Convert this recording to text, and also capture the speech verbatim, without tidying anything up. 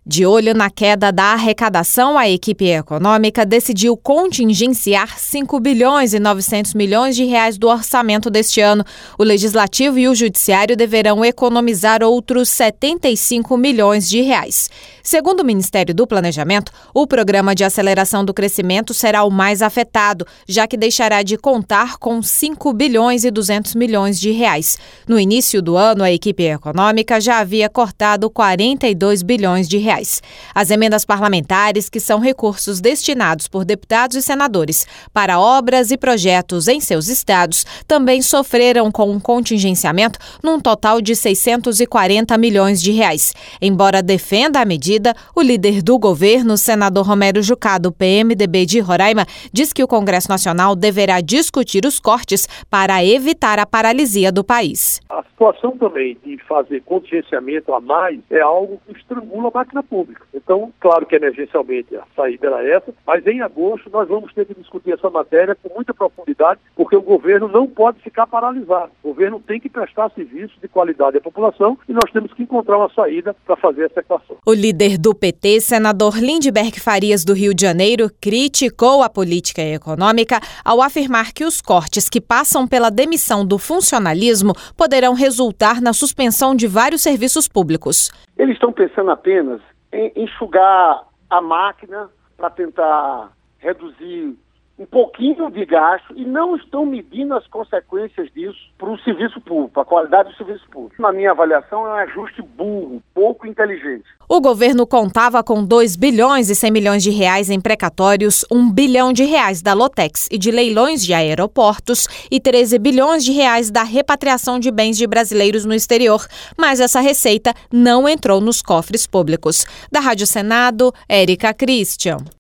De olho na queda da arrecadação, a equipe econômica decidiu contingenciar cinco bilhões e novecentos milhões de reais do orçamento deste ano. O Legislativo e o Judiciário deverão economizar outros setenta e cinco milhões de reais. Segundo o Ministério do Planejamento, o Programa de Aceleração do Crescimento será o mais afetado, já que deixará de contar com cinco bilhões e duzentos milhões de reais. No início do ano, a equipe econômica já havia cortado quarenta e dois bilhões de reais. As emendas parlamentares, que são recursos destinados por deputados e senadores para obras e projetos em seus estados, também sofreram com um contingenciamento num total de seiscentos e quarenta milhões de reais. Embora defenda a medida, o líder do governo, senador Romero Jucá, do P M D B de Roraima, diz que o Congresso Nacional deverá discutir os cortes para evitar a paralisia do país. A situação também de fazer contingenciamento a mais é algo que estrangula a máquina pública. Então, claro que emergencialmente a saída era essa, mas em agosto nós vamos ter que discutir essa matéria com muita profundidade, porque o governo não pode ficar paralisado. O governo tem que prestar serviço de qualidade à população e nós temos que encontrar uma saída para fazer essa equação. O líder do P T, senador Lindbergh Farias, do Rio de Janeiro, criticou a política econômica ao afirmar que os cortes que passam pela demissão do funcionalismo poderão resultar na suspensão de vários serviços públicos. Eles estão pensando apenas em enxugar a máquina para tentar reduzir um pouquinho de gasto e não estão medindo as consequências disso para o serviço público, a qualidade do serviço público. Na minha avaliação, é um ajuste burro, pouco inteligente. O governo contava com dois bilhões e cem milhões de reais em precatórios, um bilhão de reais da Lotex e de leilões de aeroportos e treze bilhões de reais da repatriação de bens de brasileiros no exterior, mas essa receita não entrou nos cofres públicos. Da Rádio Senado, Érica Christian.